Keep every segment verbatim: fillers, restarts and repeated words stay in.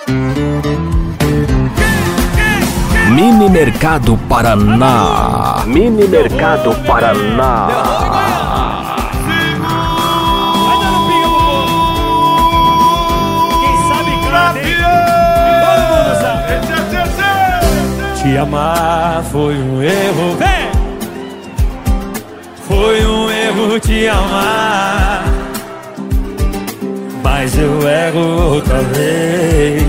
Mini Mercado Paraná. Mini Mercado Paraná. Quem sabe canta, hein? Todo mundo sabe. Te amar foi um erro. Vem! Foi um erro te amar, mas eu erro outra vez.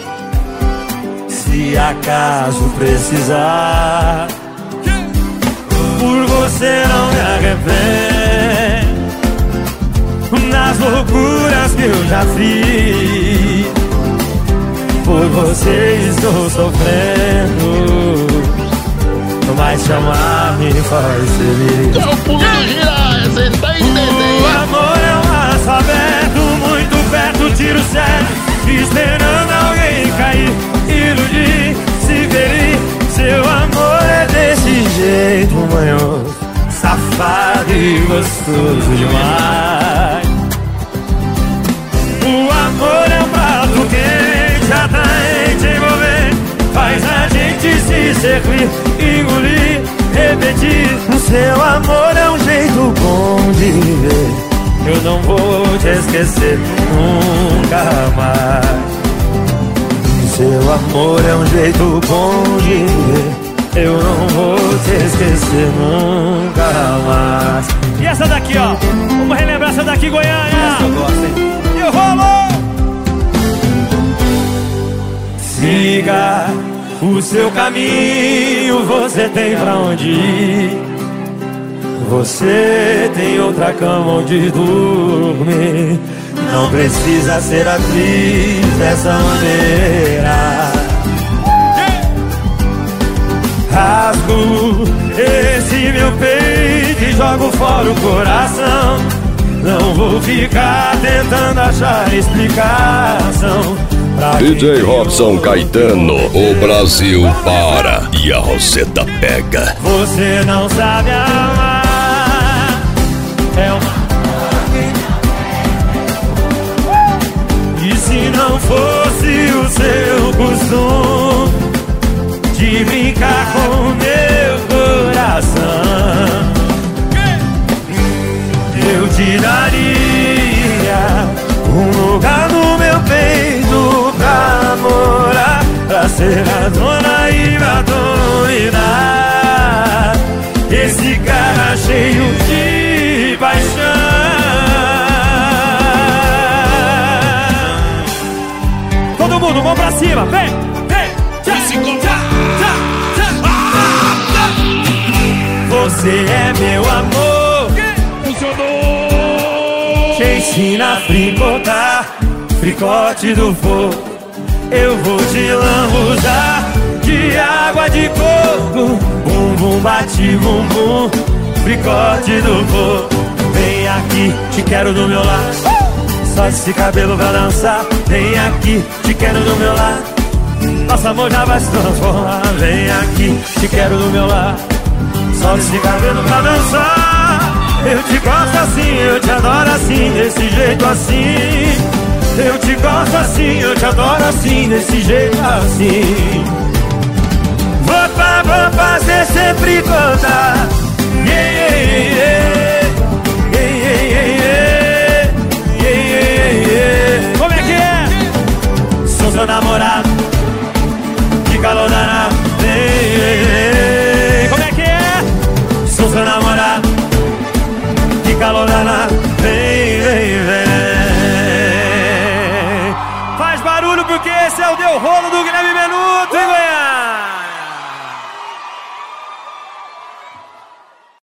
Se acaso precisar, por você não me arrependo nas loucuras que eu já fiz. Por você estou sofrendo, mas te amar me faz feliz. É o pulo do girar, você tá entendendo? O amor é um laço aberto, muito perto, tiro certo, esperando alguém cair, iludir, se ferir. Seu amor é desse jeito manhoso, safado e gostoso demais. O amor é um prato quente, atraente, envolvente, faz a gente se servir, engolir, repetir. O seu amor é um jeito bom de viver, eu não vou te esquecer nunca mais. Seu amor é um jeito bom de viver, eu não vou te esquecer nunca mais. E essa daqui, ó, vamos relembrar essa daqui, Goiânia. Essa eu gosto, hein? E o rolo! Siga o seu caminho, você tem pra onde ir. Você tem outra cama onde dormir. Não precisa ser atriz dessa maneira. Rasgo esse meu peito e jogo fora o coração. Não vou ficar tentando achar explicação. D J Robson Caetano, o Brasil para e a Roseta pega. Você não sabe amar, é uma... E se não fosse o seu costume de brincar com o meu coração, eu te daria um lugar no meu peito pra morar, pra ser a dona e pra dominar esse cara cheio de paixão. Todo mundo, mão pra cima, vem, vem, tchá, tchá, tchá, tchá. Você é meu amor, funcionou. Te ensina a fricotar, fricote do fogo. Eu vou te lambuzar de água de coco. Bum, bum, bate, bum, bum, fricote do fogo. Vem aqui, te quero do meu lado. Só esse cabelo pra dançar. Vem aqui, te quero do meu lado. Nosso amor já vai se transformar. Vem aqui, te quero do meu lado. Só esse cabelo pra dançar. Eu te gosto assim, eu te adoro assim, desse jeito assim. Eu te gosto assim, eu te adoro assim, desse jeito assim. Vou, pra, vou fazer sempre contar. Yeah, yeah, yeah. Yeah, yeah, yeah. Yeah, yeah, yeah. Como é que é? Sou seu namorado, que calor danado. Como é que é? Sou seu namorado, que calor danado. Vem, vem, vem. Faz barulho porque esse é o Deu Rolo do Guilherme.